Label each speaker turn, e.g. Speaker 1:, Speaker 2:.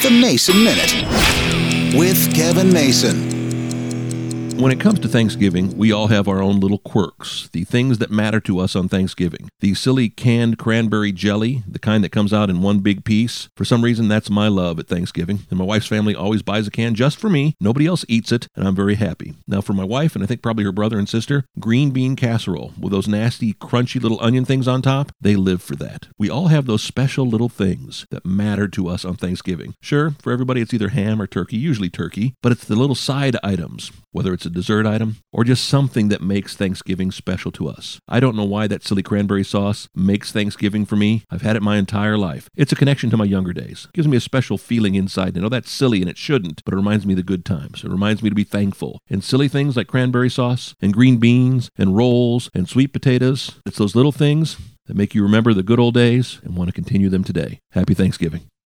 Speaker 1: The Mason Minute with Kevin Mason.
Speaker 2: When it comes to Thanksgiving, we all have our own little quirks, the things that matter to us on Thanksgiving. The silly canned cranberry jelly, the kind that comes out in one big piece. For some reason, that's my love at Thanksgiving, and my wife's family always buys a can just for me. Nobody else eats it, and I'm very happy. Now for my wife, and I think probably her brother and sister, green bean casserole with those nasty, crunchy little onion things on top, they live for that. We all have those special little things that matter to us on Thanksgiving. Sure, for everybody it's either ham or turkey, usually turkey, but it's the little side items, whether it's a dessert item or just something that makes Thanksgiving special to us. I don't know why that silly cranberry sauce makes Thanksgiving for me. I've had it my entire life. It's a connection to my younger days. It gives me a special feeling inside. I know that's silly and it shouldn't, but it reminds me of the good times. It reminds me to be thankful. And silly things like cranberry sauce and green beans and rolls and sweet potatoes, it's those little things that make you remember the good old days and want to continue them today. Happy Thanksgiving.